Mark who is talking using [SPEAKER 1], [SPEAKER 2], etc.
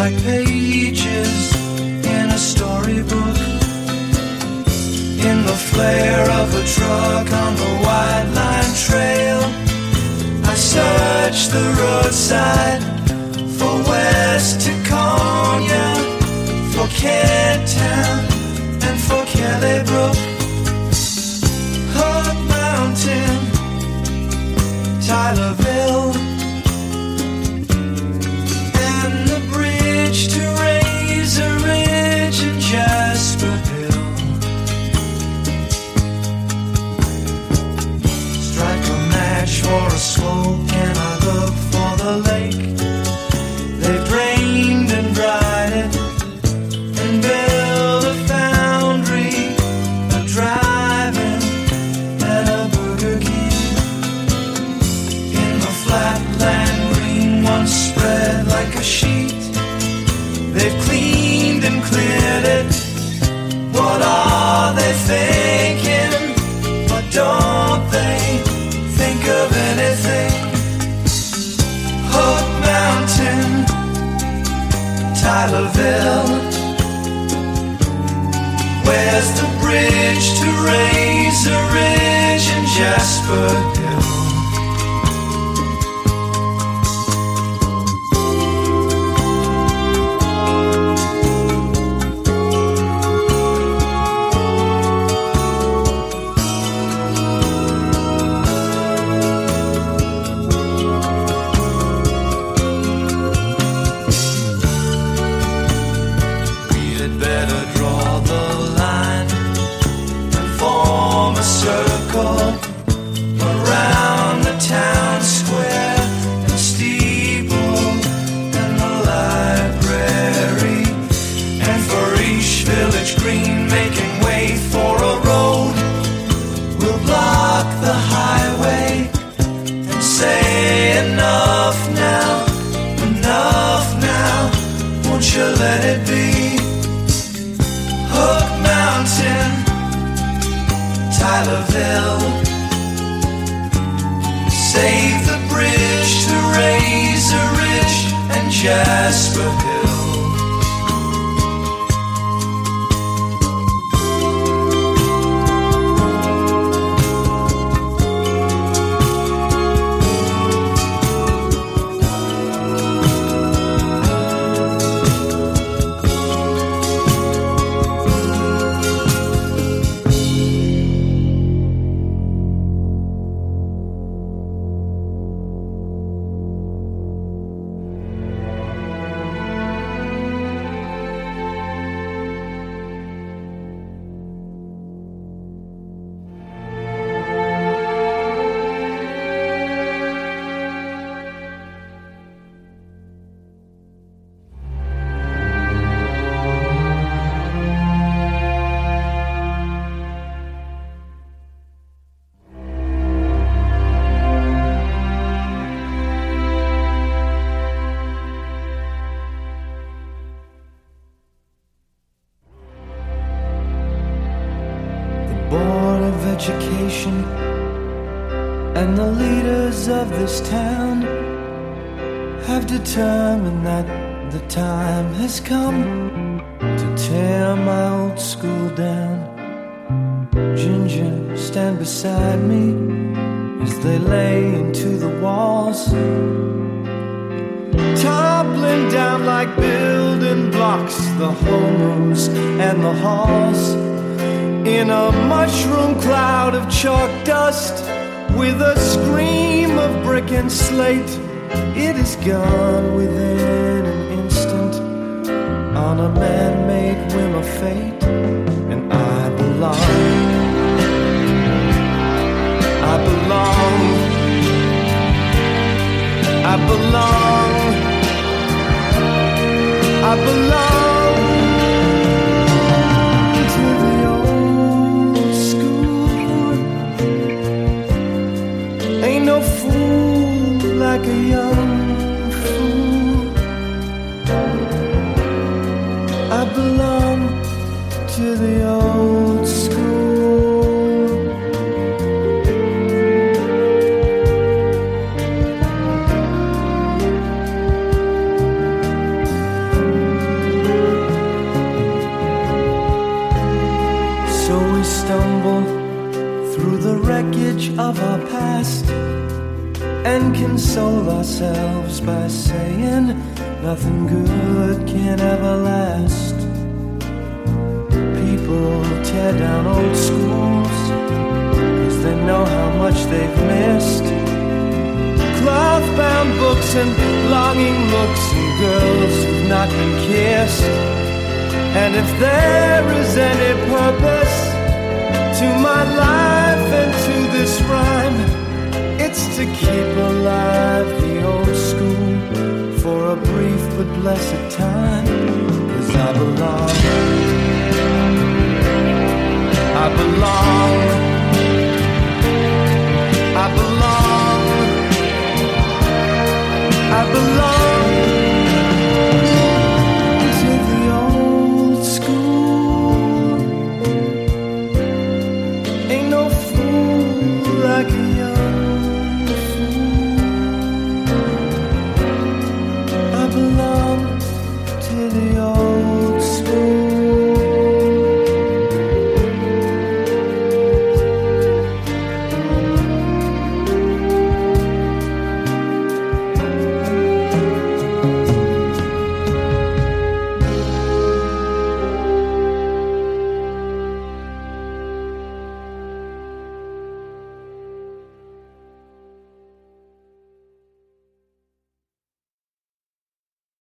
[SPEAKER 1] like pages in a storybook. In the flare of a truck on the White Line Trail, I search the roadside for West Taconia, for Kent Town, and for Kelly Brook. Hook Mountain, Tylerville, and the bridge to Razor Ridge and Jasper Hill. Strike a match for a smoke and I look for the lake. They've drained and dried it and built a foundry, a drive-in, and a Burger King. In the flatland green once spread like a sheet, they've cleaned and cleared it. What are they thinking? But don't they think of anything? Hook Mountain, Tylerville, where's the bridge to Razor Ridge and Jasper Hill? Around the town square and steeple and the library, and for each village green making way for a road, we'll block the highway and say enough now, won't you let it be? Hook Mountain, Tylerville, save the bridge to Razor Ridge and Jasper Hill. Education and the leaders of this town have determined that the time has come to tear my old school down. Ginger, stand beside me as they lay into the walls, toppling down like building blocks, the homerooms and the halls. In a mushroom cloud of chalk dust, with a scream of brick and slate, it is gone within an instant on a man-made whim of fate. And I belong, I belong, I belong, I belong. No fool like a young fool. I belong to the old school. of our past and console ourselves by saying nothing good can ever last. People tear down old schools 'cause they know how much they've missed. Cloth-bound books and longing looks and girls who've not been kissed. And if there is any purpose to my life and to this rhyme, it's to keep alive the old school for a brief but blessed time. 'Cause I belong, I belong, I belong, I belong.